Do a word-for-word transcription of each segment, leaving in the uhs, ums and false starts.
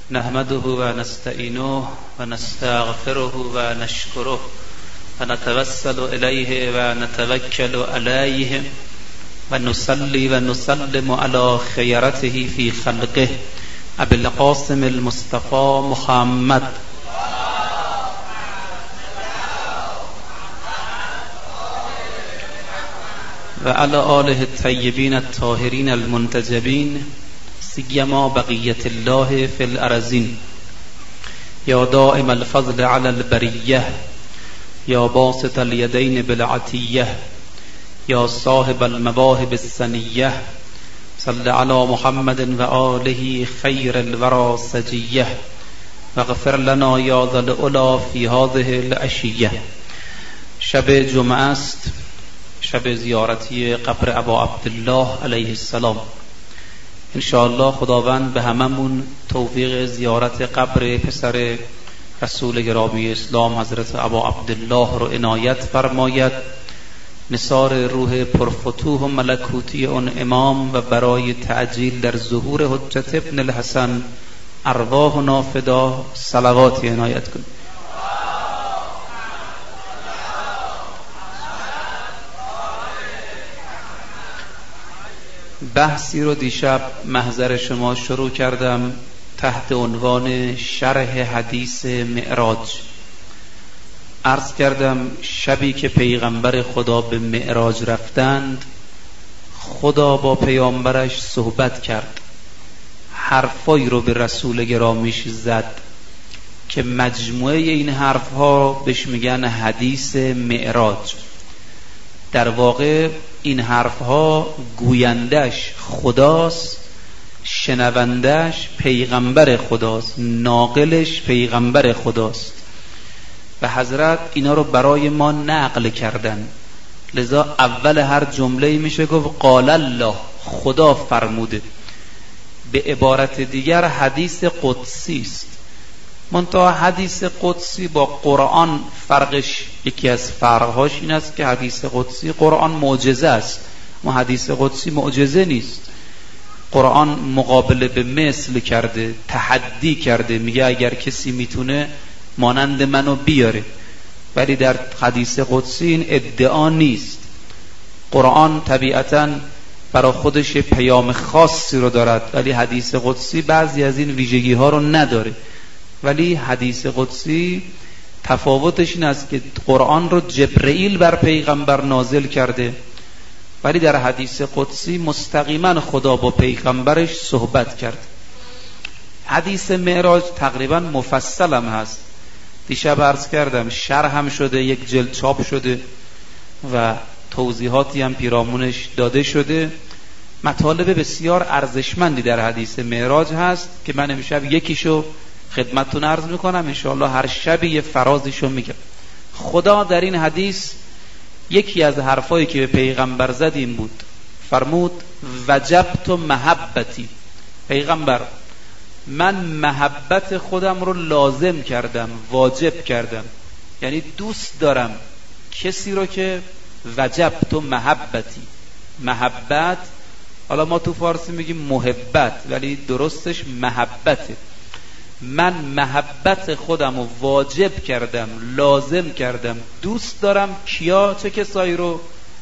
نحمده و نستعینه و نستغفره و نشکره و نتوسل الیه و نتوکل علیه و نصلی و نسلم علی خیرته فی خلقه ابی القاسم المصطفى محمد و علی آله الطیبین الطاهرین المنتجبین سیما بقیت الله فی الارضین یا دائم الفضل علی البریه یا باسط الیدین بالعطیه یا صاحب المواهب السنیه صل علی محمد و آله خیر الورى سجیه واغفر لنا یا ذا العلا فی هذه العشیه. شب جمعه است، شب زیارتی قبر ابا عبدالله علیه السلام. انشاءالله خداوند به هممون توفیق زیارت قبر پسر رسول گرامی اسلام حضرت ابا عبدالله رو عنایت فرماید. نثار روح پرفتوح و ملکوتی اون امام و برای تعجیل در ظهور حجت ابن الحسن ارواحنا فدا صلواتی عنایت کنید. بحثی رو دیشب محضر شما شروع کردم تحت عنوان شرح حدیث معراج. عرض کردم شبی که پیغمبر خدا به معراج رفتند، خدا با پیامبرش صحبت کرد، حرفایی رو به رسول گرامیش زد که مجموعه این حرفها بهش میگن حدیث معراج. در واقع این حرفها گویندش خداست، شنوندش پیغمبر خداست، ناقلش پیغمبر خداست و حضرت اینا رو برای ما نقل کردن. لذا اول هر جمله میشه گفت قال الله، خدا فرموده. به عبارت دیگر حدیث قدسی است. منتها حدیث قدسی با قرآن فرقش، یکی از فرقهاش این است که حدیث قدسی قرآن معجزه است، ما حدیث قدسی معجزه نیست. قرآن مقابله به مثل کرده، تحدی کرده، میگه اگر کسی میتونه مانند منو بیاره، ولی در حدیث قدسی این ادعا نیست. قرآن طبیعتاً برای خودش پیام خاصی رو دارد، ولی حدیث قدسی بعضی از این ویژگی ها رو نداره. ولی حدیث قدسی تفاوتش این است که قرآن رو جبرئیل بر پیغمبر نازل کرده، ولی در حدیث قدسی مستقیما خدا با پیغمبرش صحبت کرد. حدیث معراج تقریبا مفصل هم هست. دیشب عرض کردم شرح هم شده، یک جلد چاپ شده و توضیحاتی هم پیرامونش داده شده. مطالب بسیار ارزشمندی در حدیث معراج هست که من امشب یکیشو خدمتتون عرض میکنم، انشاءالله هر شب یه فرازیشو میگم. خدا در این حدیث یکی از حرفایی که به پیغمبر زد این بود، فرمود وجبت محبتی، پیغمبر من محبت خودم رو لازم کردم، واجب کردم، یعنی دوست دارم کسی رو که وجبت محبتی. محبت، حالا ما تو فارسی میگیم محبت، ولی درستش محبته. من محبت خودم رو واجب کردم، لازم کردم، دوست دارم. کیا؟ چه کسایی رو؟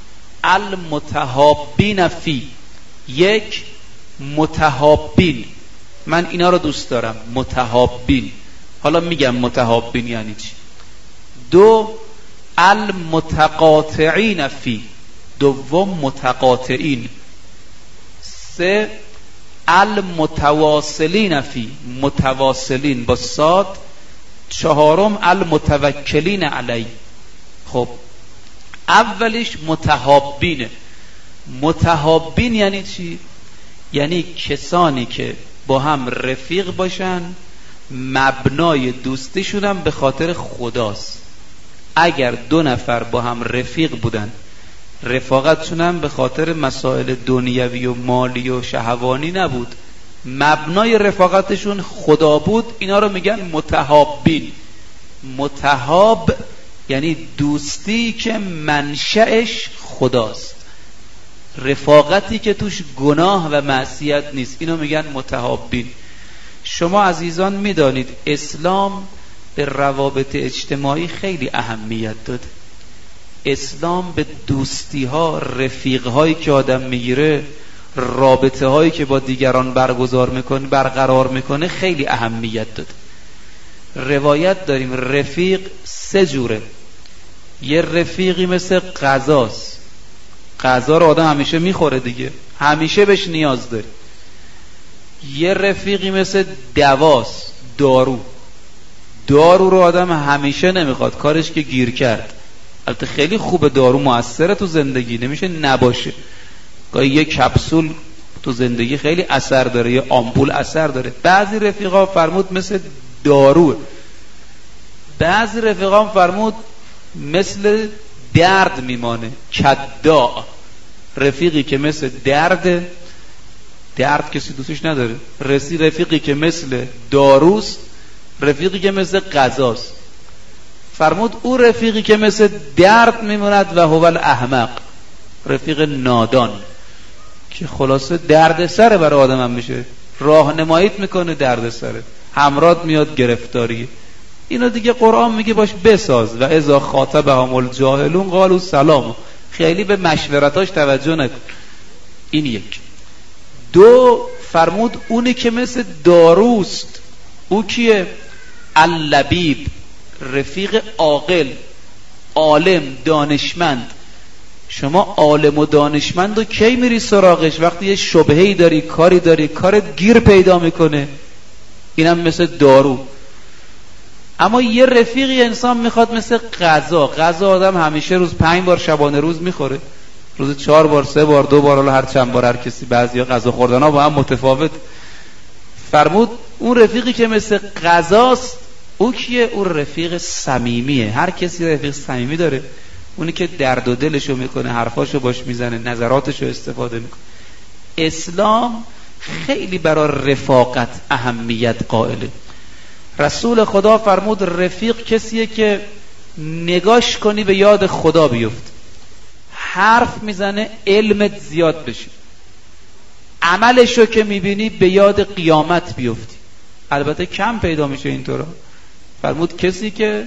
المتحابین فی، یک متحابین، من اینا رو دوست دارم، متحابین. حالا میگم متحابین یعنی چی. دو المتقاطعین فی، دوم متقاطعین. سه المتواصلین فی، متواصلین با صاد. چهارم المتوکلین علی. خب اولیش متحابینه. متحابین یعنی چی؟ یعنی کسانی که با هم رفیق باشن، مبنای دوستیشون هم به خاطر خداست. اگر دو نفر با هم رفیق بودن، رفاقتشون هم به خاطر مسائل دنیوی و مالی و شهوانی نبود، مبنای رفاقتشون خدا بود، اینا رو میگن متحابین. متحاب یعنی دوستی که منشأش خداست، رفاقتی که توش گناه و معصیت نیست، اینو میگن متحابین. شما عزیزان میدانید اسلام به روابط اجتماعی خیلی اهمیت داده. اسلام به دوستی ها، رفیق هایی که آدم میگیره، رابطه هایی که با دیگران برگزار میکنه، برقرار میکنه خیلی اهمیت داده. روایت داریم رفیق سه جوره. یه رفیقی مثل غذاست، غذا رو آدم همیشه میخوره دیگه، همیشه بهش نیاز داره. یه رفیقی مثل دواست، دارو، دارو رو آدم همیشه نمیخواد، کارش که گیر کرد. البته خیلی خوبه، دارو موثره تو زندگی، نمیشه نباشه. گاهی یه کپسول تو زندگی خیلی اثر داره، یه آمپول اثر داره. بعضی رفیقا فرمود مثل داروه، بعضی رفیقا فرمود مثل درد میمانه، کداء. رفیقی که مثل درد، درد کسی دوستش نداره. رسی رفیقی که مثل داروست، رفیقی که مثل غذاست. فرمود او رفیقی که مثل درد میموند و هو الاحمق، رفیق نادان که خلاصه درد سره برای آدم هم میشه، راهنماییت میکنه درد سره، همراه میاد گرفتاری. اینو دیگه قرآن میگه باش بساز. و اذا خاطبهم الجاهلون قالوا سلام. خیلی به مشورتاش توجه نکن. این یک. دو، فرمود اونی که مثل داروست، او کیه؟ اللبیب، رفیق عاقل، عالم، دانشمند. شما عالم و دانشمند رو کی میری سراغش؟ وقتی یه شبهه‌ای داری، کاری داری، کارت گیر پیدا میکنه. اینم مثل دارو. اما یه رفیقی انسان میخواد مثل غذا. غذا آدم همیشه روز پنج بار شبانه روز میخوره، روز چهار بار، سه بار، دو بار، حالا هر چند بار هر کسی. بعضیا غذا خوردن ها با هم متفاوت. فرمود اون رفیقی که مثل غذاست، او کیه؟ اون رفیق صمیمیه. هر کسی رفیق صمیمی داره، اونی که درد و دلشو میکنه، حرفاشو باش میزنه، نظراتشو استفاده میکنه. اسلام خیلی برای رفاقت اهمیت قائله. رسول خدا فرمود رفیق کسیه که نگاش کنی به یاد خدا بیفت، حرف میزنه علمت زیاد بشه، عملشو که میبینی به یاد قیامت بیفتی. البته کم پیدا میشه اینطورا. فرمود کسی که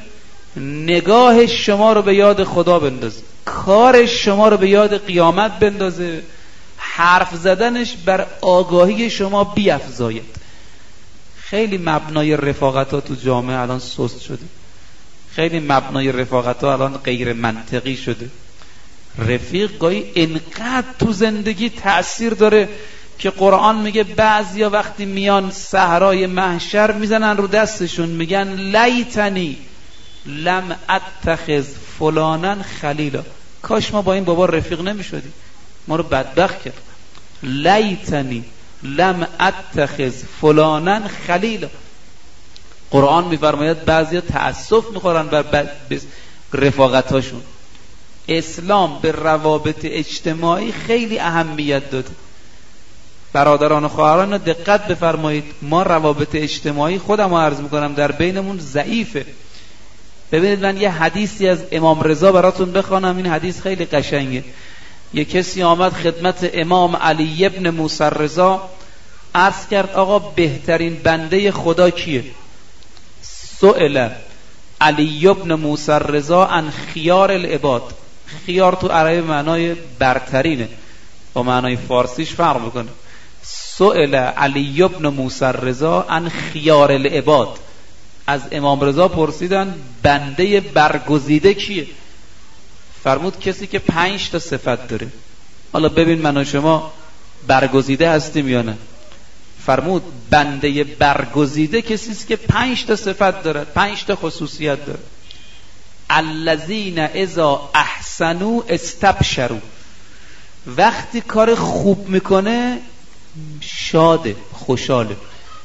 نگاهش شما رو به یاد خدا بندازه، کارش شما رو به یاد قیامت بندازه، حرف زدنش بر آگاهی شما بیفزاید. خیلی مبنای رفاقت ها تو جامعه الان سست شده، خیلی مبنای رفاقت ها الان غیر منطقی شده. رفیق گاهی انقدر تو زندگی تأثیر داره که قرآن میگه بعضیا وقتی میان صحرای محشر میزنن رو دستشون، میگن لیتنی لم اتخذ فلانا خلیلا. کاش ما با این بابا رفیق نمیشدیم، ما رو بدبخت کرد. لیتنی لم اتخذ فلانا خلیلا. قرآن میفرماید بعضیا تأسف میخورن بر رفاقت هاشون. اسلام به روابط اجتماعی خیلی اهمیت داده. برادران و خواهران دقت بفرمایید، ما روابط اجتماعی، خودم رو عرض میکنم، در بینمون ضعیفه. ببینید من یه حدیثی از امام رضا براتون بخوانم، این حدیث خیلی قشنگه. یه کسی آمد خدمت امام علی ابن موسی رضا، عرض کرد آقا بهترین بنده خدا کیه؟ سئل علی ابن موسی رضا عن خیار العباد. خیار تو عربی معنای برترینه، با معنای فارسیش فرق میکنه. سئل علی ابن موسی رضا عن خیار العباد. از امام رضا پرسیدن بنده برگزیده کیه؟ فرمود کسی که پنج تا صفت داره. حالا ببین من و شما برگزیده هستیم یا نه؟ فرمود بنده برگزیده کسی است که پنج تا صفت داره، پنج تا خصوصیت داره. الذین اذا احسنوا استبشروا. وقتی کار خوب میکنه شاده، خوشحاله،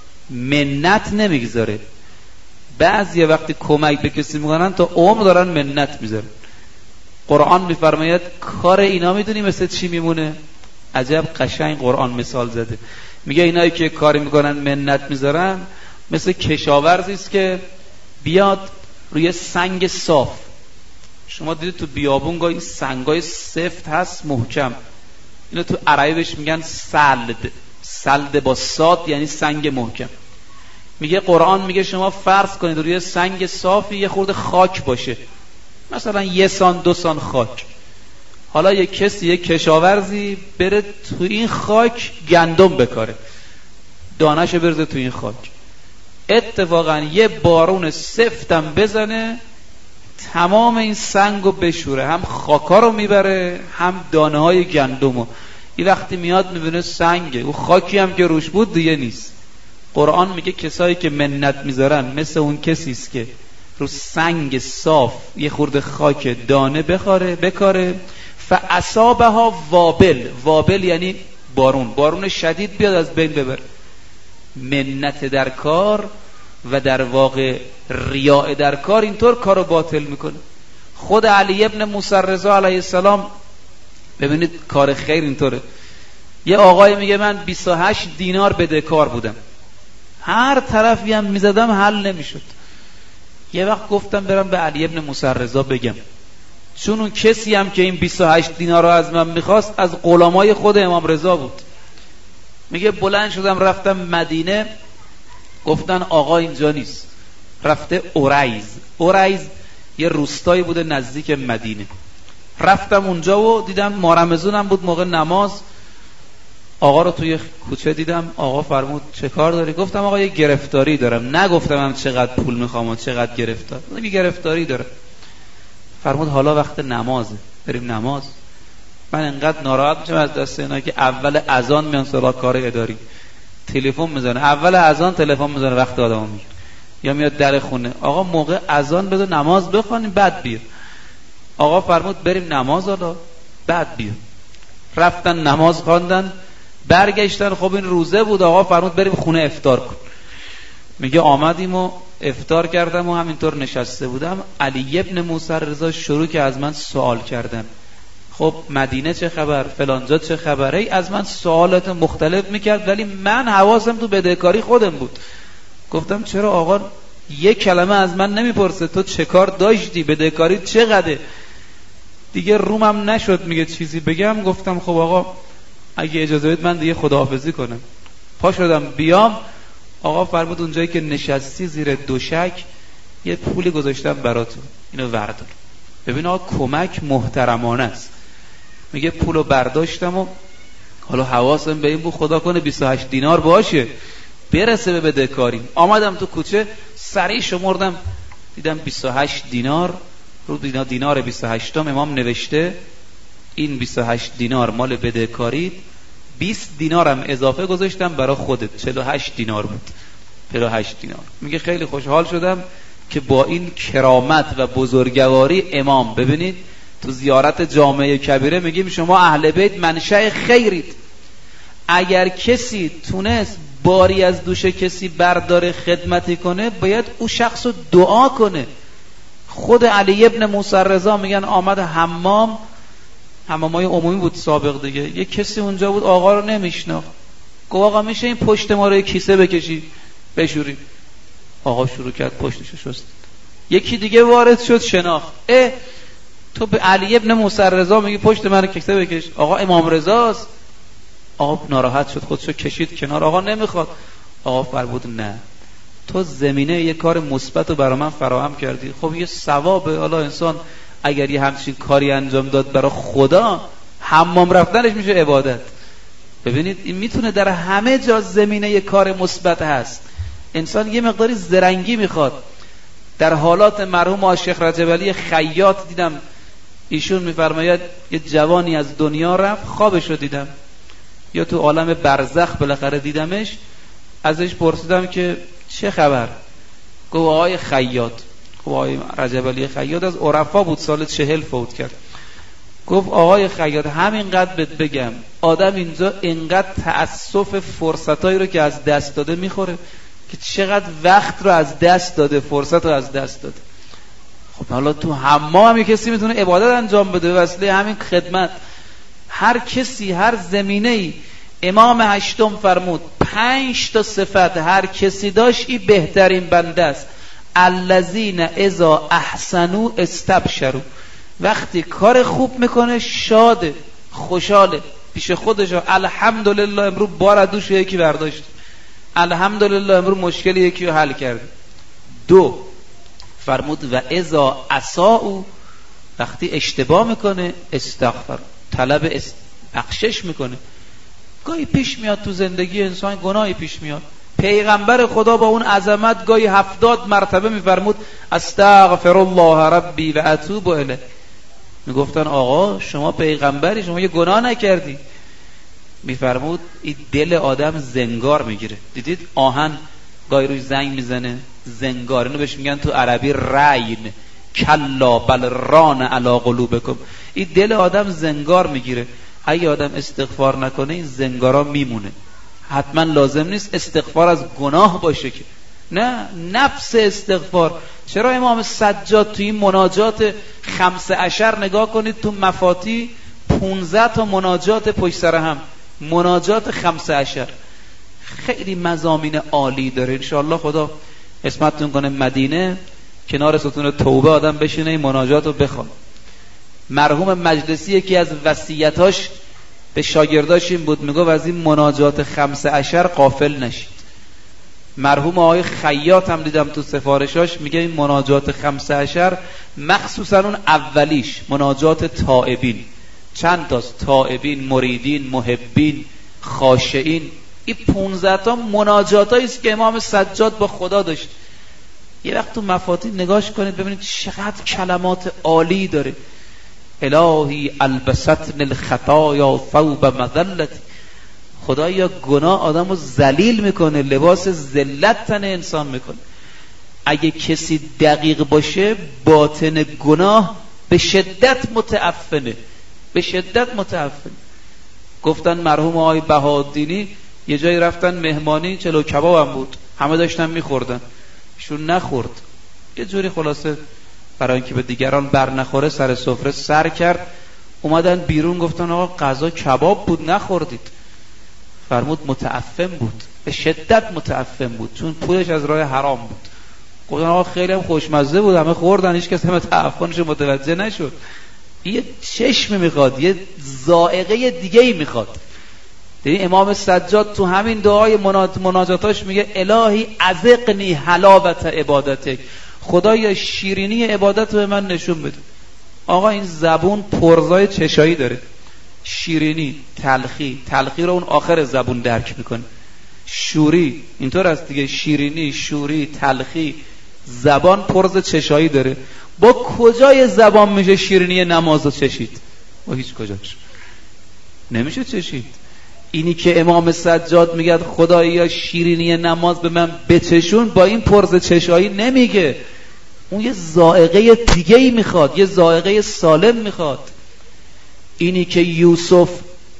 منت نمیگذاره. بعضی وقتی کمک به کسی میکنن تا عمر دارن منت میذارن. قرآن میفرماید کار اینا میدونی مثل چی میمونه؟ عجب قشنگ قرآن مثال زده. میگه اینایی که کاری میکنن منت میذارن مثل کشاورزی است که بیاد روی سنگ صاف. شما دیدید تو بیابون گاهی سنگای سفت هست محکم، اینو تو عربی بهش میگن سلد. سلد با صاد یعنی سنگ محکم. میگه قرآن میگه شما فرض کنید روی سنگ صافی یه خورده خاک باشه، مثلا یه سان دو سان خاک. حالا یک کسی یک کشاورزی بره تو این خاک گندم بکاره، دانه‌شو برزه تو این خاک، اتفاقا یه بارون سفتم بزنه تمام این سنگو بشوره، هم خاکا رو میبره هم دانه های گندمو. این وقتی میاد میبینه سنگه، او خاکی هم که روش بود دیگه نیست. قرآن میگه کسایی که منت میذارن مثل اون کسی است که رو سنگ صاف یه خورده خاک دانه بخاره بکاره، فاصابها وابل. وابل یعنی بارون، بارون شدید بیاد از بین ببر. منت در کار و در واقع ریاء در کار اینطور کارو باطل میکنه. خود علی ابن موسی رضا علیه السلام ببینید کار خیر اینطوره. یه آقای میگه من بیست و هشت دینار بدهکار بودم، هر طرفی هم میزدم حل نمیشد. یه وقت گفتم برم به علی ابن موسی رضا بگم، چون اون کسی هم که این بیست و هشت دینار رو از من میخواست از غلامای خود امام رضا بود. میگه بلند شدم رفتم مدینه، گفتن آقا اینجا نیست، رفته اوریز. اوریز یه روستایی بوده نزدیک مدینه. رفتم اونجا و دیدم مارمزونم بود موقع نماز. آقا رو توی کوچه دیدم. آقا فرمود چه کار داری؟ گفتم آقا یه گرفتاری دارم. نگفتم هم چقدر پول میخوام و چقدر گرفتار، یه گرفتاری دارم. فرمود حالا وقت نمازه، بریم نماز. من انقدر ناراحت میشم از دست اینا که اول اذان میان سراغ کار اداری، تلفن میزنه، اول اذان تلفن میزنه وقت آدمو میگیره، یا میاد در خونه آقا موقع اذان بده نماز بخونیم بعد بیا. آقا فرمود بریم نماز حالا بعد بیا. رفتن نماز خواندن، برگشتن. خب این روزه بود. آقا فرمود بریم خونه افطار کن. میگه آمدیم و افطار کردم و همینطور نشسته بودم. علی ابن موسی رضا شروع که از من سوال کردن، خب مدینه چه خبر، فلانجا چه خبر، ای از من سوالات مختلف میکرد، ولی من حواسم تو بدهکاری خودم بود. گفتم چرا آقا یک کلمه از من نمیپرسه تو چه کار داشتی، بدهکاری چقدره؟ دیگه رومم نشد میگه چیزی بگم. گفتم خب آقا اگه اجازه بدید من دیگه خداحافظی کنم. پا شدم بیام. آقا فرمود اونجایی که نشستی زیر دوشک یه پولی گذاشتم براتون، اینو وردار. ببین آقا کمک محترمانه است. میگه پولو برداشتم و حالا حواسم به این بود خدا کنه بیست و هشت دینار باشه برسه به بدهکاریم. آمدم تو کوچه سریع شمردم، دیدم بیست و هشت دینار. رو دینار دینار بیست و هشت امام نوشته این بیست و هشت دینار مال بدهکاری، بیست دینارم اضافه گذاشتم برای خودت، چهل و هشت دینار بود. چهل و هشت دینار. میگه خیلی خوشحال شدم که با این کرامت و بزرگواری امام، ببینید تو زیارت جامعه کبیره میگیم شما اهل بیت منشأ خیرید. اگر کسی تونست باری از دوش کسی برداره خدمتی کنه باید او شخص رو دعا کنه. خود علی ابن موسی رضا میگن آمد حمام، حمامای عمومی بود سابق دیگه، یه کسی اونجا بود آقا رو نمیشناخت. گفت آقا میشه این پشت ما رو کیسه بکشی بشوری؟ آقا شروع کرد پشتشو شست. یکی دیگه وارد شد شناخت، اه تو به علی ابن موسی رضا میگی پشت من رو کیسه بکش؟ آقا امام رضاست. آقا ناراحت شد خودشو کشید کنار. آقا نمیخواد. آقا فرمود نه تو زمینه یه کار مثبت رو برای من فراهم کردی، خب یه ثوابه. حالا انسان اگر یه همچین کاری انجام داد برای خدا، حمام رفتنش میشه عبادت. ببینید این میتونه در همه جا زمینه یه کار مثبت هست. انسان یه مقداری زرنگی میخواد. در حالات مرحوم شیخ رجب علی خیاط دیدم، ایشون میفرماید یه جوانی از دنیا رفت، خوابش رو دیدم یا تو عالم برزخ بالاخره دیدمش. ازش پرسیدم که چه خبر؟ گفت آقای خیاط. گفت آقای رجب علی خیاط از عرفا بود، سال چهل فوت کرد. گفت آقای خیاط همینقدر بهت بگم آدم اینجا اینقدر تأسف فرصتایی رو که از دست داده میخوره که چقدر وقت رو از دست داده، فرصت رو از دست داده. خب حالا تو حمام هم کسی میتونه عبادت انجام بده به وسیله همین خدمت. هر کسی هر زمینه‌ای. امام هشتم فرمود پنج تا صفت هر کسی داشت این بهترین بنده است. الذین اذا احسنوا استبشروا، وقتی کار خوب میکنه شاده خوشحاله پیش خودش، الحمدلله امروز بار دوش یکی برداشت. الحمدلله امروز مشکل یکی رو حل کرد. دو، فرمود و اذا اساء، وقتی اشتباه میکنه استغفر، طلب بخشش میکنه. گاهی پیش میاد تو زندگی انسان گناهی پیش میاد، پیغمبر خدا با اون عظمت گاهی هفتاد مرتبه میفرمود استغفر الله ربی و اتوب الیه. میگفتن آقا شما پیغمبری، شما یه گناه نکردی. میفرمود این دل آدم زنگار میگیره. دیدید آهن گاهی روی زنگ میزنه زنگار، اینو بهش میگن تو عربی رین، کلا بل ران علی قلوبکم. این دل آدم زنگار میگیره. اگه آدم استغفار نکنه این زنگارا میمونه. حتما لازم نیست استغفار از گناه باشه که نه، نفس استغفار. چرا امام سجاد توی این مناجات خمسه عشر نگاه کنید تو مفاتی پونزده تا مناجات پشت سر هم، مناجات خمسه عشر، خیلی مضامین عالی داره. انشاءالله خدا قسمتتون کنه مدینه کنار ستون توبه آدم بشینه این مناجات رو بخواد. مرحوم مجلسی یکی از وصیتاش به شاگرداش این بود، میگه از این مناجات خمسه عشر غافل نشید. مرحوم آقای خیاط هم دیدم تو سفارشاش میگه این مناجات خمسه عشر مخصوصا اون اولیش مناجات تائبین، چند تاست، تائبین، مریدین، محبین، خاشعین. این پونزده تا مناجاتایی است که امام سجاد با خدا داشت. یه وقت تو مفاتیح نگاش کنید ببینید چقدر کلمات عالی داره. الهی البستن الخطایا ثوب مذلتی، خدایا گناه آدمو ذلیل میکنه، لباس ذلت تن انسان میکنه. اگه کسی دقیق باشه باطن گناه به شدت متعفنه، به شدت متعفنه. گفتن مرحوم آقای بهاءالدینی یه جایی رفتن مهمانی، چلو کباب هم بود، همه داشتن میخوردن، ایشون نخورد. یه جوری خلاصه برای اینکه به دیگران بر نخوره سر سفره سر کرد. اومدن بیرون گفتن آقا غذا کباب بود نخوردید. فرمود متعفن بود، به شدت متعفن بود، چون پولش از راه حرام بود. گفتن آقا خیلی هم خوشمزه بود، همه خوردن، هیچ کس هم تعفنش متوجه نشد. یه چشم میخواد، یه ذائقه دیگه ای میخواد. دیدین امام سجاد تو همین دعای مناجاتاش میگه الهی ازقنی حلاوت عبادتک، خدایا شیرینی عبادت رو به من نشون بده. آقا این زبون پرزای چشایی داره، شیرینی، تلخی، تلخی رو اون آخر زبون درک میکنه، شوری اینطور است دیگه، شیرینی، شوری، تلخی، زبان پرز چشایی داره. با کجای زبان میشه شیرینی نماز رو چشید؟ با هیچ کجاش نمیشه چشید. اینی که امام سجاد میگه خدایا شیرینی نماز به من بچشون، با این پرز چشایی نمیگه، اون یه ذائقه دیگه ای میخواد، یه ذائقه سالم میخواد. اینی که یوسف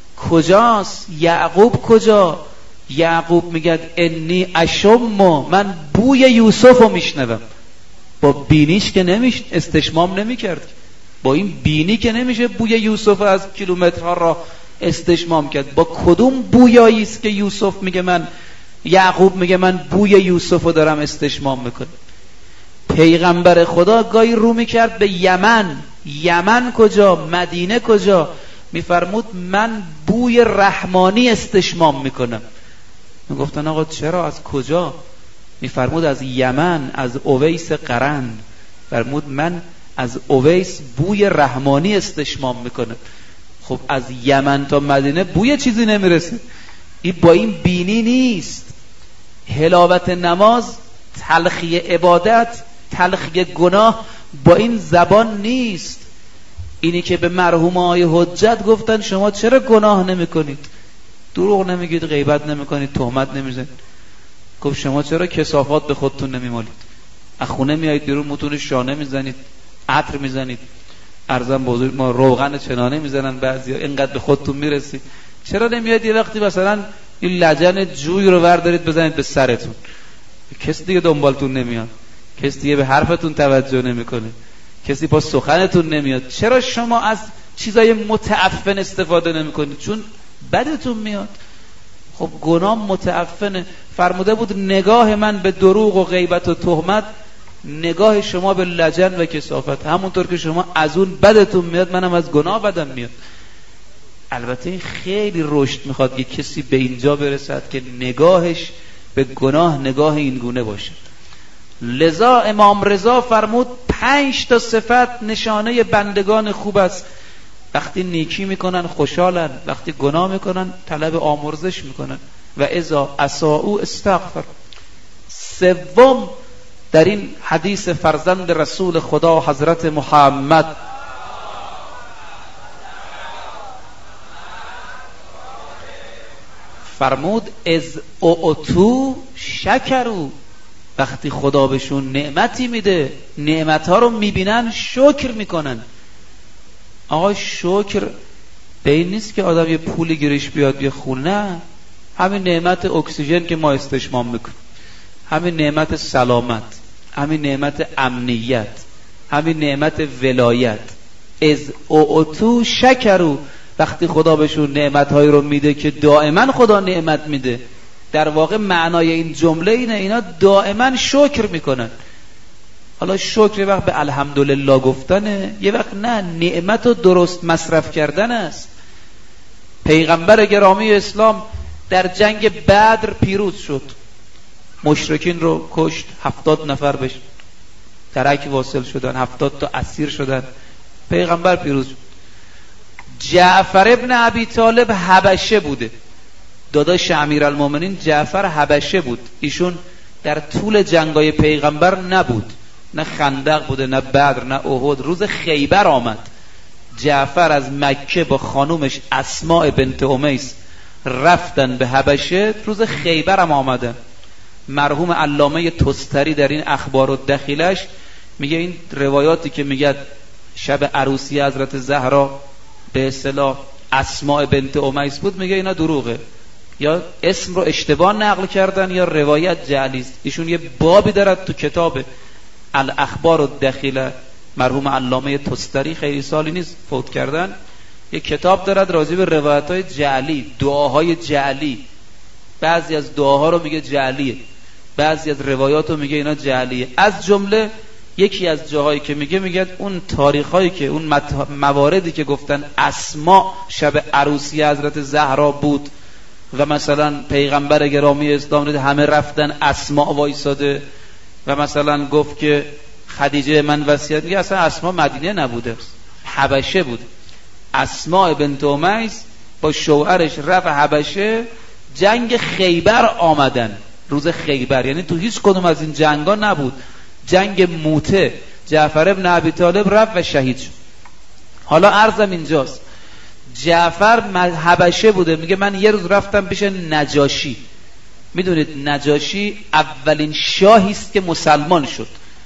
کجاست، یعقوب کجا؟ یعقوب میگه انی اشم، من بوی یوسف رو میشنوم. با بینیش که نمیش استشمام نمیکرد، با این بینی که نمیشه بوی یوسف از کیلومترها را استشمام کرد. با کدوم بویایی است که یوسف میگه من، یعقوب میگه من بوی یوسف رو دارم استشمام میکنم؟ پیغمبر خدا گاهی رو میکرد به یمن. یمن کجا؟ مدینه کجا؟ میفرمود من بوی رحمانی استشمام میکنم. میگفتن آقا چرا، از کجا؟ میفرمود از یمن، از اویس قرن. فرمود من از اویس بوی رحمانی استشمام میکنم. خب از یمن تا مدینه بوی چیزی نمیرسه. این با این بینی نیست. حلاوت نماز، تلخی عبادت، تلخی گناه با این زبان نیست. اینی که به مرحوم آقای حجت گفتن شما چرا گناه نمی کنید، دروغ نمیگید، غیبت نمی کنید، تهمت نمیزنید. گفت شما چرا کثافات به خودتون نمیمالید، از خونه میایید بیرون متون شانه میزنید، عطر میزنید، ارزم بزرگ ما روغن چنانه میزنن بعضیا، اینقدر به خودتون میرسید. چرا نمیاد یه وقتی مثلا این لجن جوی رو وردارید بزنید به سرتون؟ کسی دیگه دنبالتون نمیاد، کسی دیگه به حرفتون توجه نمیکنه، کسی با سخنتون نمیاد. چرا شما از چیزای متعفن استفاده نمیکنید؟ چون بدتون میاد. خب گناه متعفنه. فرموده بود نگاه من به دروغ و غیبت و تهمت، نگاه شما به لجن و کثافت. همونطور که شما از اون بدتون میاد، منم از گناه بدم میاد. البته این خیلی رشد میخواد که کسی به اینجا برسد که نگاهش به گناه نگاه این گونه باشد. لذا امام رضا فرمود پنج تا صفت نشانه بندگان خوب است. وقتی نیکی میکنن خوشحالن، وقتی گناه میکنن طلب آمرزش میکنن، و اذا اساءوا استغفر. سوم در این حدیث فرزند رسول خدا حضرت محمد فرمود از اعطوا شکروا. وقتی خدا بهشون نعمتی میده، نعمتها رو میبینن شکر میکنن. آقا شکر به این نیست که آدم یه پولی گیرش بیاد یه خونه، نه. همین نعمت اکسیژن که ما استشمام میکنیم، همین نعمت سلامت، همین نعمت امنیت، همین نعمت ولایت. از اعطوا شکروا. وقتی خدا بهشون نعمتهایی رو میده که دائما خدا نعمت میده، در واقع معنای این جمله اینه اینا دائما شکر میکنن. حالا شکر یه وقت به الحمدلله گفتنه، یه وقت نه، نعمت رو درست مصرف کردن است. پیغمبر گرامی اسلام در جنگ بدر پیروز شد، مشرکین رو کشت، هفتاد نفر بهش درک واصل شدن، هفتاد تا اسیر شدن، پیغمبر پیروز شد. جعفر ابن ابی طالب حبشه بوده، داداش امیرالمومنین جعفر حبشه بود. ایشون در طول جنگای پیغمبر نبود، نه خندق بوده، نه بدر، نه احد. روز خیبر آمد جعفر از مکه با خانومش اسماء بنت امیس رفتن به حبشه، روز خیبر هم آمدن. مرحوم علامه تستری در این اخبار و دخیلش میگه این روایاتی که میگه شب عروسی حضرت زهرا به اصطلاح اسماء بنت امیس بود، میگه اینا دروغه، یا اسم رو اشتباه نقل کردن یا روایت جعلی است. ایشون یه بابی دارد تو کتاب الاخبار الدخیله، مرحوم علامه تستری، خیلی سالی نیست فوت کردن، یه کتاب دارد راجع به روایت‌های جعلی، دعاهای جعلی. بعضی از دعاها رو میگه جعلیه، بعضی از روایات رو میگه اینا جعلیه. از جمله یکی از جاهایی که میگه میگه اون تاریخایی که اون مواردی که گفتن اسماء شب عروسی حضرت زهرا بود و مثلا پیغمبر گرامی اسلام همه رفتن اسماء وایساده، و مثلا گفت که خدیجه من وصیت، میگه اصلا اسماء مدینه نبوده، حبشه بود. اسماء بنت امیس با شوهرش رفت حبشه، جنگ خیبر آمدن، روز خیبر، یعنی تو هیچ کدوم از این جنگا نبود. جنگ موته جعفر ابن ابی طالب رفت و شهید شد. حالا عرضم اینجاست، جعفر حبشه بوده، میگه من یه روز رفتم پیش نجاشی. میدونید نجاشی اولین شاهی است که مسلمان شد.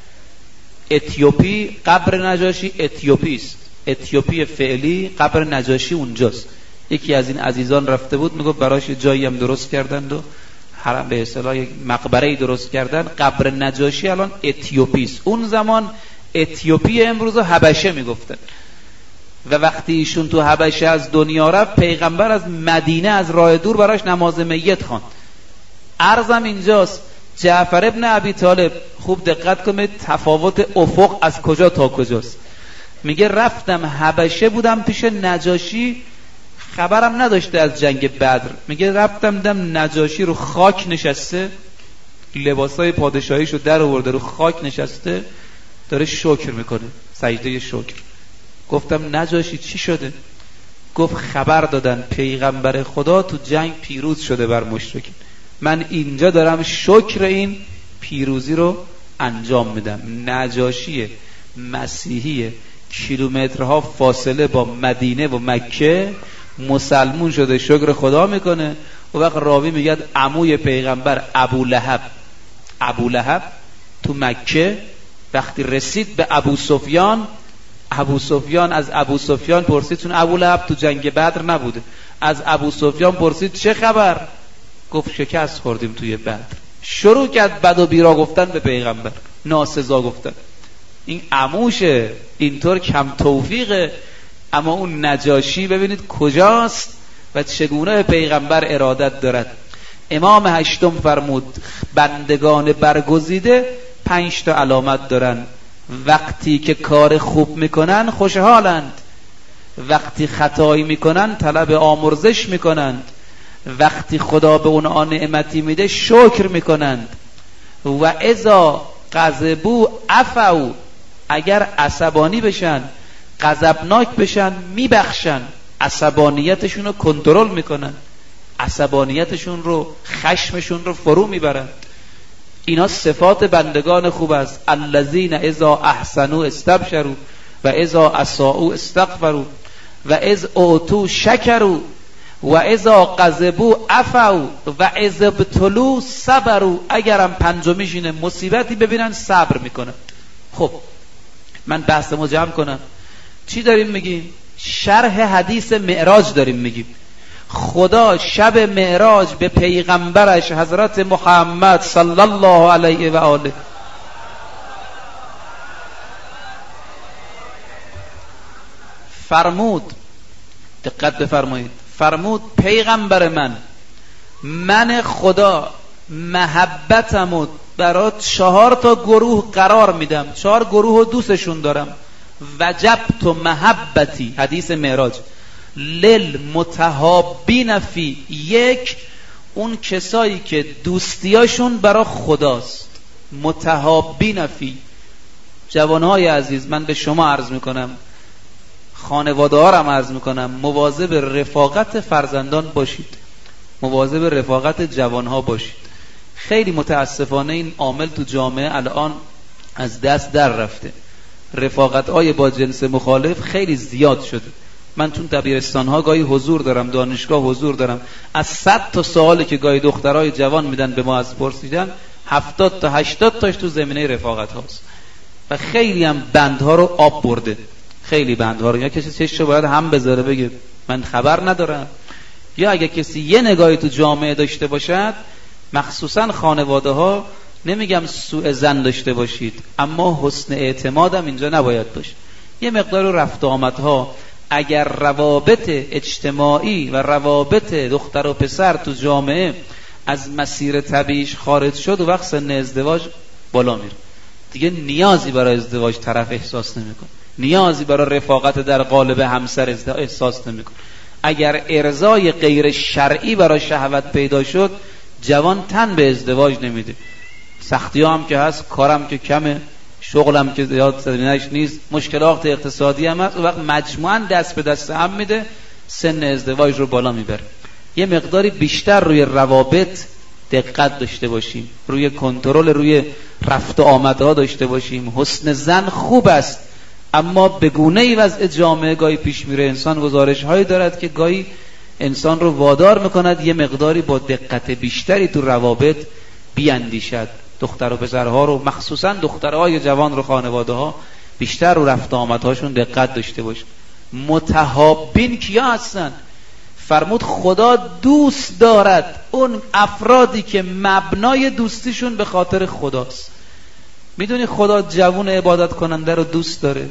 اتیوپی، قبر نجاشی اتیوپی است، اتیوپی فعلی، قبر نجاشی اونجاست. یکی از این عزیزان رفته بود، میگه براش جایی هم درست کردند و حرم به اصطلاح یک مقبره‌ای درست کردن. قبر نجاشی الان اتیوپی است، اون زمان اتیوپی، امروز حبشه میگفتن. و وقتی ایشون تو حبشه از دنیا رفت، پیغمبر از مدینه از راه دور براش نماز میت خواند. عرضم اینجاست، جعفر ابن ابی طالب، خوب دقت کنید تفاوت افق از کجا تا کجاست. میگه رفتم حبشه بودم پیش نجاشی، خبرم نداشته از جنگ بدر. میگه رفتم دیدم نجاشی رو خاک نشسته، لباسای پادشاهیشو در آورده، رو خاک نشسته داره شکر میکنه، سجده شکر. گفتم نجاشی چی شده؟ گفت خبر دادن پیغمبر خدا تو جنگ پیروز شده بر مشرکین، من اینجا دارم شکر این پیروزی رو انجام میدم. نجاشی مسیحی کیلومترها فاصله با مدینه و مکه مسلمون شده، شکر خدا میکنه. و وقت راوی میگه عموی پیغمبر ابو لهب، ابو لهب تو مکه وقتی رسید به ابو سفیان، ابو سفیان از ابو سفیان پرسید، چون ابو لهب تو جنگ بدر نبوده، از ابو سفیان پرسید چه خبر؟ گفت شکست خوردیم توی بدر. شروع کرد بد و بیرا گفتن به پیغمبر، ناسزا گفتن. این عموشه، اینطور کم توفیقه. اما اون نجاشی ببینید کجاست و چگونه پیغمبر ارادت دارد. امام هشتم فرمود بندگان برگزیده پنج تا علامت دارن. وقتی که کار خوب میکنن خوشحالند، وقتی خطایی میکنن طلب آمرزش میکنند، وقتی خدا به اونها نعمتی میده شکر میکنند. و اذا غضبوا عفوا، اگر عصبانی بشن غضبناک بشن میبخشن، عصبانیتشون رو کنترل میکنن، عصبانیتشون رو خشمشون رو فرو میبرن. اینا صفات بندگان خوب است. الذین اذا احسنوا استبشروا و اذا اساءوا استغفروا و اذ اعطوا شکروا و اذا غضبوا عفوا و اذا ابتلوا صبروا. اگرم پنجمیش اینه مصیبتی ببینن صبر میکنن. خب من بحثمو جمع کنم. چی داریم میگیم؟ شرح حدیث معراج داریم میگیم. خدا شب معراج به پیغمبرش حضرت محمد صلی الله علیه و آله فرمود، دقت بفرمایید، فرمود پیغمبر من، من خدا محبتمو برای چهار تا گروه قرار میدم، چهار گروه دوستشون دارم. وجبت محبتی، حدیث معراج، للمتحابین فی، یک، اون کسایی که دوستیاشون برای خداست. متحابین فی. جوانهای عزیز، من به شما عرض میکنم، خانواده ها هم عرض میکنم، مواظب رفاقت فرزندان باشید، مواظب رفاقت جوانها باشید. خیلی متاسفانه این عامل تو جامعه الان از دست در رفته. رفاقت های با جنس مخالف خیلی زیاد شده. من چون دبیرستان ها گاهی حضور دارم، دانشگاه حضور دارم، از صد تا سوالی که گاهی دخترای جوان میدن به ما از پرسیدن، هفتاد تا هشتاد تاش تو زمینه رفاقت هاست و خیلی هم بندها رو آب برده. خیلی بندها رو، یا کسی چشش رو باید هم بذاره بگه من خبر ندارم، یا اگه کسی یه نگاهی تو جامعه داشته باشد، مخصوصا خانواده ها، نمیگم سوء ظن داشته باشید، اما حسن اعتمادم اینجا نباید باشه. یه مقدار رفت آمدها اگر روابط اجتماعی و روابط دختر و پسر تو جامعه از مسیر طبیعیش خارج شد، و وقت سن ازدواج بالا میره. دیگه نیازی برای ازدواج طرف احساس نمیکنه، نیازی برای رفاقت در قالب همسر احساس نمیکنه. اگر ارضای غیر شرعی برای شهوت پیدا شد، جوان تن به ازدواج نمیده. سختی هم که هست، کارم که کمه، شغلم که زیاد سرینش نیست، مشکلات اقتصادی هم هست، و وقت مجموعاً دست به دست هم میده، سن ازدواج رو بالا میبره. یه مقداری بیشتر روی روابط دقت داشته باشیم، روی کنترل روی رفت و آمدها داشته باشیم. حسن ظن خوب است، اما به گونه‌ای وضع جامعه گاهی پیش میره، انسان گزارش هایی دارد که گاهی انسان رو وادار میکند یه مقداری با دقت بیشتری تو روابط بیاندیشد. دختر و پسرها رو، مخصوصا دخترهای جوان رو، خانواده ها بیشتر رو رفت آمدهاشون دقت داشته باش. متحابین کیا هستن؟ فرمود خدا دوست دارد اون افرادی که مبنای دوستیشون به خاطر خداست. میدونی خدا جوون عبادت کننده رو دوست داره؟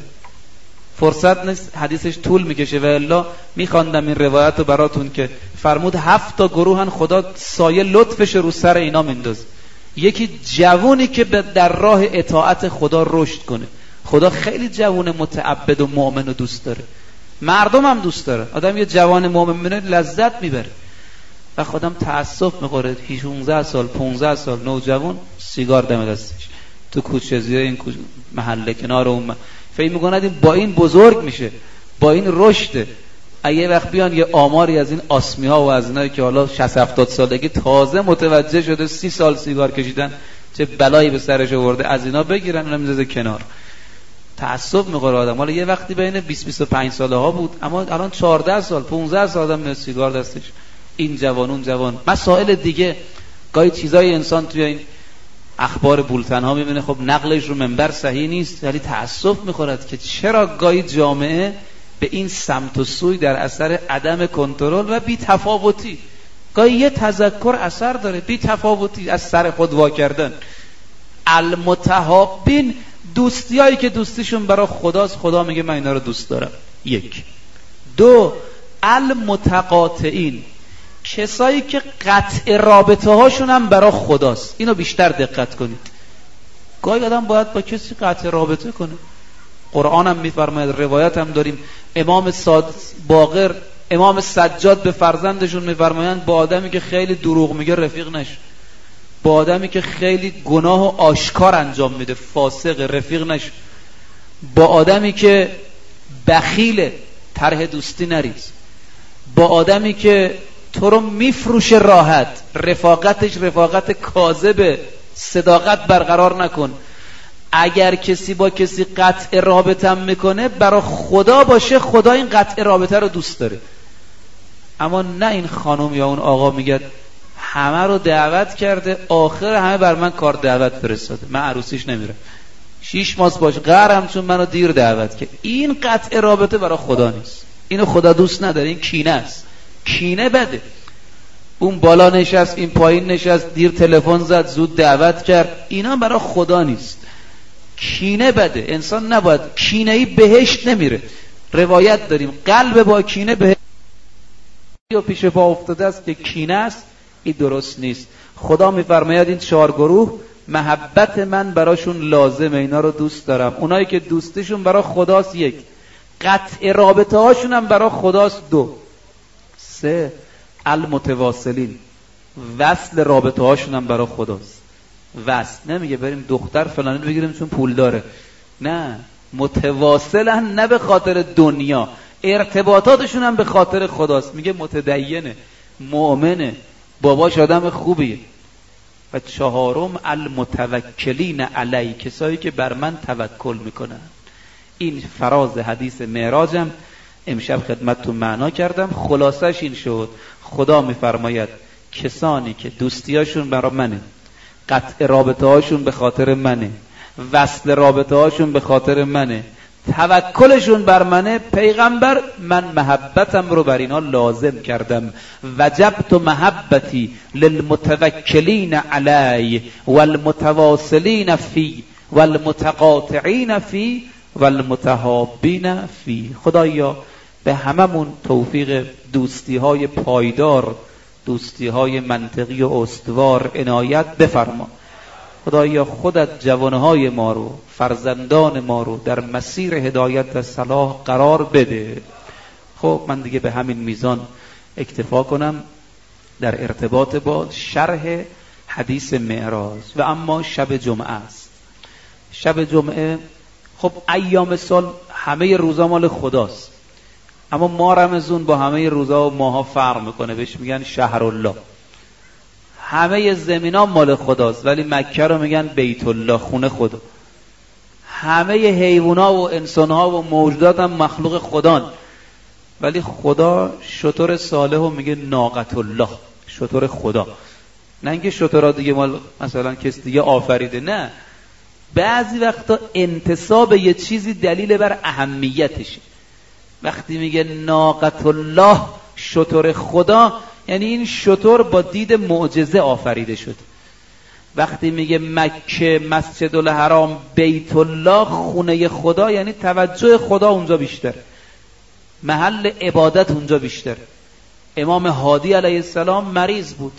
فرصت نیست، حدیثش طول میکشه و الا میخواندم این روایت رو براتون که فرمود هفت تا گروهن، خدا سایه لطفش رو سر اینا میندازه. یکی جوونی که در راه اطاعت خدا رشد کنه. خدا خیلی جوون متعبد و مؤمن و دوست داره، مردم هم دوست داره. آدم یه جوان مؤمن میبینه لذت میبره، و خودم تأسف میخوره شانزده سال پانزده سال نوجوان سیگار دم دستش تو کوچه زیر این کوچه محله کنار اون، فکر میکنه با این بزرگ میشه، با این رشده. اگه وقت بیان یه آماری از این آسمی ها و از اینایی که حالا شصت هفتاد سالگی تازه متوجه شده سی سال سیگار کشیدن چه بلایی به سرش آورده، از اینا بگیرن اونم میذاره کنار. تعصب میخوره آدم. حالا یه وقتی بین بیست بیست و پنج ساله ها بود، اما الان چهارده سال پانزده سال آدم میاد سیگار دستش، این جوان اون جوان. مسائل دیگه گاهی چیزای انسان توی این اخبار بولتن ها میبینه، خب نقلش رو منبر صحیح نیست، ولی تعصب میخورد که چرا گاهی جامعه به این سمت و سوی در اثر عدم کنترل و بی تفاوتی. گاهی یه تذکر اثر داره، بی تفاوتی از سر خود وا کردن. المتحابین، دوستیایی که دوستیشون برای خداست، خدا میگه من اینا رو دوست دارم. یک. دو، المتقاطعین، کسایی که قطع رابطه هاشون هم برای خداست. اینو بیشتر دقت کنید. گاهی آدم باید با کسی قطع رابطه کنه. قرآن هم میفرماید، روایت هم داریم، امام صادق باقر امام سجاد به فرزندشون میفرمایند با آدمی که خیلی دروغ میگه رفیق نشو، با آدمی که خیلی گناه و آشکار انجام میده فاسق رفیق نشو، با آدمی که بخیله طرح دوستی نریز، با آدمی که تو رو میفروشه راحت رفاقتش رفاقت کاذبه، صداقت برقرار نکن. اگر کسی با کسی قطع رابطه میکنه برای خدا باشه، خدا این قطع رابطه رو دوست داره. اما نه این خانم یا اون آقا میگه همه رو دعوت کرده آخر همه بر من کار دعوت فرستاده، من عروسیش نمیرم، شیش ماه باش قهرم چون منو دیر دعوت کرد. این قطع رابطه برای خدا نیست، اینو خدا دوست نداره، این کینه است. کینه بده. اون بالا نشست این پایین نشست، دیر تلفن زد زود دعوت کرد، اینا برای خدا نیست. کینه بده. انسان نباید کینه‌ای بهشت نمیره. روایت داریم قلب با کینه بهشت یا پیش پا افتاده است که کینه است، این درست نیست. خدا میفرماید این چهار گروه محبت من براشون لازمه، اینا رو دوست دارم. اونایی که دوستشون برای خداست یک، قطع رابطه هاشون هم برای خداست دو، سه المتواصلین وصل رابطه هاشون هم برای خداست. وصل نمیگه بریم دختر فلانی بگیریم چون پول داره، نه، متواصلن، نه به خاطر دنیا، ارتباطاتشون هم به خاطر خداست. میگه متدینه، مؤمنه، باباش آدم خوبیه. و چهارم المتوکلین علی، کسایی که بر من توکل میکنن. این فراز حدیث معراجم امشب خدمتتون معنا کردم. خلاصش این شد خدا میفرماید کسانی که دوستیاشون برای منه، قطع رابطه هاشون به خاطر منه، وصل رابطه هاشون به خاطر منه، توکلشون بر منه، پیغمبر من محبتم رو بر اینا لازم کردم. وجبت محبتی للمتوکلین علی والمتواصلین فی والمتقاطعین فی والمتحابین فی. خدایا به هممون توفیق دوستی های پایدار، دوستی های منطقی و استوار عنایت بفرما. خدایا خودت جوانهای ما رو، فرزندان ما رو در مسیر هدایت و صلاح قرار بده. خب من دیگه به همین میزان اکتفا کنم در ارتباط با شرح حدیث معراج. و اما شب جمعه است. شب جمعه خب ایام سال همه روزا مال خداست، اما ماه رمضان با همه روزا و ماها فرق میکنه، بهش میگن شهر الله. همه زمینا مال خداست ولی مکه رو میگن بیت الله، خونه خدا. همه حیوونا و انسانها و موجودات هم مخلوق خدان، ولی خدا شتر صالح رو میگه ناقت الله، شتر خدا. نه اینکه شترها دیگه مال مثلا کس دیگه آفریده، نه، بعضی وقتا انتصاب یه چیزی دلیل بر اهمیتشه. وقتی میگه ناقت الله، شتر خدا، یعنی این شتر با دید معجزه آفریده شد. وقتی میگه مکه مسجد الحرام بیت الله، خونه خدا، یعنی توجه خدا اونجا بیشتر، محل عبادت اونجا بیشتر. امام هادی علیه السلام مریض بود،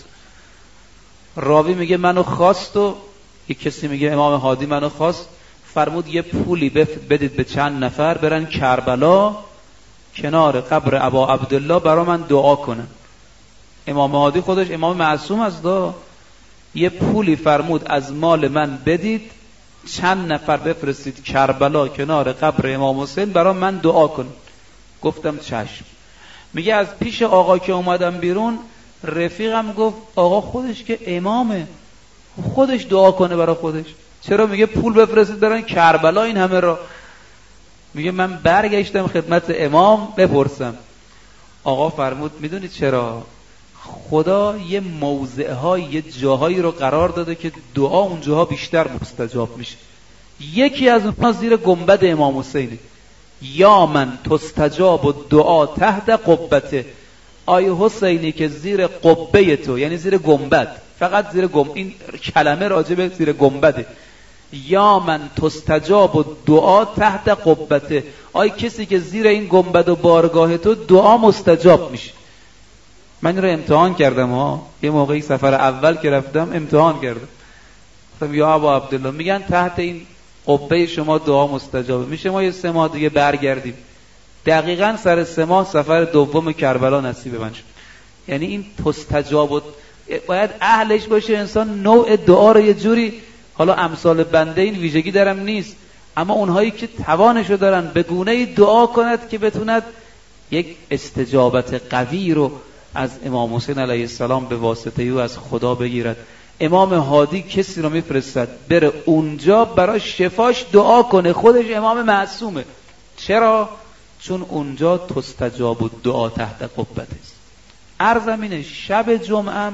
راوی میگه منو خواست و یک کسی میگه امام هادی منو خواست، فرمود یه پولی بدید به چند نفر برن کربلا کنار قبر ابا عبدالله برا من دعا کنن. امام هادی خودش امام معصوم است، دا یه پولی فرمود از مال من بدید چند نفر بفرستید کربلا کنار قبر امام حسین برا من دعا کن. گفتم چشم. میگه از پیش آقا که اومدم بیرون، رفیقم گفت آقا خودش که امامه، خودش دعا کنه برا خودش، چرا میگه پول بفرستید برن کربلا این همه را؟ میگه من برگشتم خدمت امام بپرسم. آقا فرمود میدونید چرا؟ خدا یه موضع‌های، یه جاهایی رو قرار داده که دعا اونجاها بیشتر مستجاب میشه. یکی از اونها زیر گنبد امام حسینه. یا من تستجاب و دعا تحت قبته، آی حسینی که زیر قبه تو، یعنی زیر گنبد، فقط زیر گنبد، این کلمه راجع به زیر گنبده. یا من تستجاب و دعا تحت قبته، آی کسی که زیر این گنبد و بارگاه تو دعا مستجاب میشه. من رو امتحان کردم ها، یه موقعی سفر اول که رفتم امتحان کردم، گفتم یا ابا عبدالله میگن تحت این قبه شما دعا مستجابه، میشه ما یه سه ماه دیگه برگردیم؟ دقیقاً سر سه ماه سفر دوم کربلا نصیب من شد. یعنی این پستجاب و باید اهلش باشه انسان، نوع دعا رو یه جوری، حالا امثال بنده این ویژگی دارم نیست، اما اونهایی که توانشو دارن به گونه‌ای دعا کند که بتوند یک استجابت قوی رو از امام حسین علیه السلام به واسطه او از خدا بگیرد. امام هادی کسی رو میفرستد بره اونجا برای شفاش دعا کنه، خودش امام معصومه. چرا؟ چون اونجا تستجاب الدعا تحت قبته است. عرضم اینه شب جمعه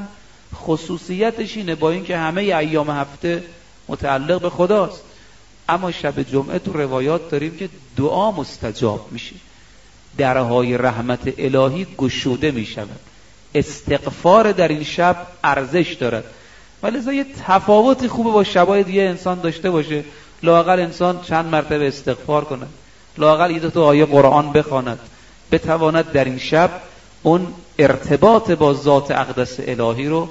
خصوصیتش اینه، با اینکه همه ایام هفته متعلق به خداست، اما شب جمعه تو روایات داریم که دعا مستجاب میشه، درهای رحمت الهی گشوده میشود، استغفار در این شب ارزش دارد. ولی یه تفاوتی خوبه با شبای دیگه انسان داشته باشه، لااقل انسان چند مرتبه استغفار کنه، لااقل یه دو تا آیه قرآن بخواند، بتواند در این شب اون ارتباط با ذات اقدس الهی رو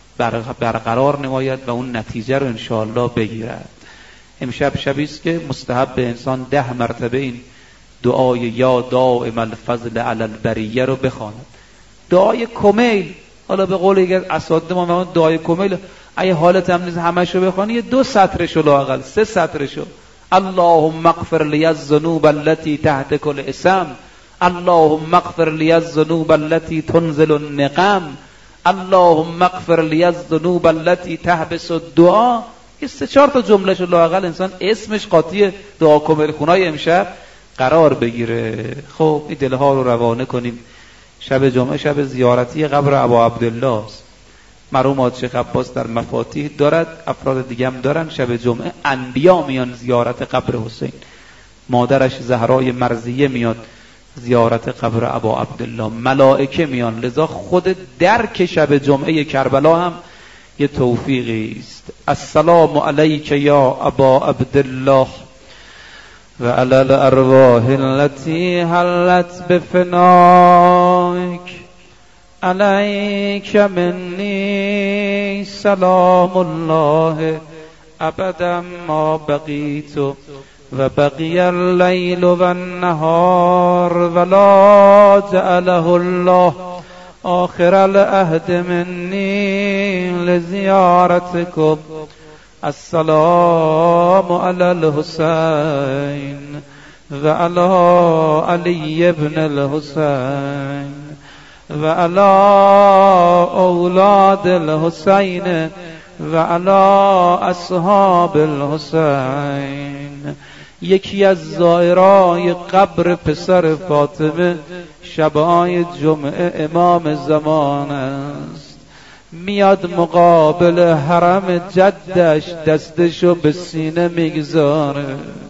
برقرار نماید و اون نتیجه رو انشاءالله بگیرد. امشب شبی است که مستحب به انسان ده مرتبه این دعای یا دائم الفضل علی البریه رو بخواند. دعای کمیل، حالا به قول یک اساتید ما دعای کمیل اگه حالت هم نیست همشو بخوانی، یه دو سطرشو لااقل سه سطرشو، اللهم اغفر لی الذنوب التي تحت كل اسم، اللهم اغفر لی الذنوب التي تنزل النقم، اللهم اغفر لی الذنوب التي تحبس الدعاء. این سه چهار تا جمله شو لااقل انسان اسمش قاطی دعا کمیل خونای امشب قرار بگیره. خب این دلها رو روانه کنیم. شب جمعه شب زیارتی قبر ابا عبدالله است. مرحوم حاج شیخ عباس در مفاتیح دارد، افراد دیگه هم دارن. شب جمعه انبیا میان زیارت قبر حسین، مادرش زهرای مرضیه میاد زیارت قبر ابا عبدالله، ملائکه میان. لذا خود درک شب جمعه کربلا هم یه توفیقی است. السلام علیک یا ابا عبدالله و علی الارواح التي حلت بفنائك، علیک منی سلام الله ابدا ما بقیت و بقی اللیل و النهار ولا جعله الله آخر العهد منی لزیارتکم. السلام علی الحسین و علی علی ابن الحسین و علی اولاد الحسین و علی اصحاب الحسین. یکی از زائرای قبر پسر فاطمه شبای جمعه امام زمان است، میاد مقابل حرم جدش، دستشو به سینه میگذاره،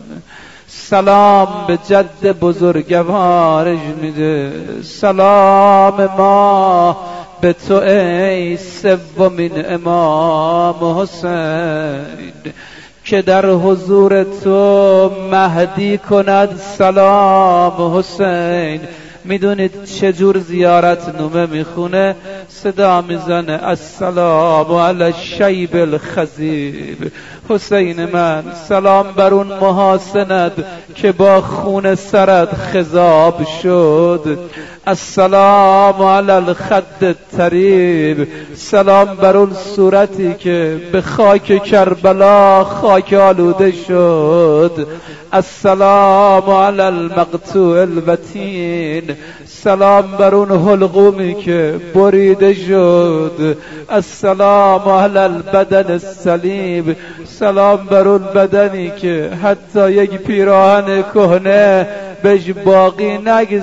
سلام به جد بزرگوارش میده. سلام ما به تو ای سومین امام حسین که در حضور تو مهدی کند. سلام حسین. میدونید چجور زیارت نومه میخونه؟ صدا میزنه السلام علی الشیب الخضیب. حسین من سلام بر اون محاسنت که با خون سرت خضاب شد. السلام علی الخد الطریب. سلام بر اون صورتی که به خاک کربلا خاک آلوده شد. السلام علی المقطوع الوتین. سلام بر اون حلقومی که بریده شد. السلام علی البدن السلیم. سلام بر اون بدنی که حتی یک پیراهن کهنه بهش باقی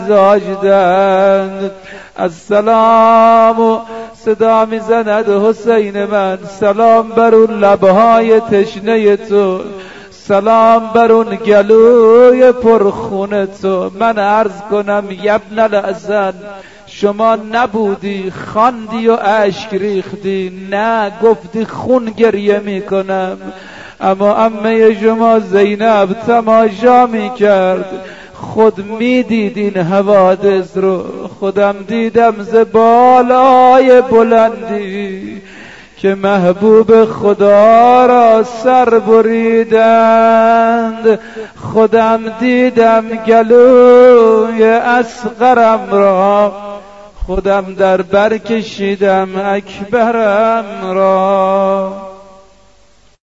نگذاشتند. السلام. صدا میزند حسین من سلام بر اون لبهای تشنه تو، سلام بر اون گلوی پرخون تو. من عرض کنم یبن الحسن، شما نبودی خواندی و اشک ریختی، نه گفتی خون گریه میکنم. اما عمه شما زینب تماشا میکرد، خود میدید این حوادث رو. خودم دیدم ز بالای بلندی که محبوب خدا را سر بریدند. خودم دیدم گلوی اصغرم را، خودم در بر کشیدم اکبرم را.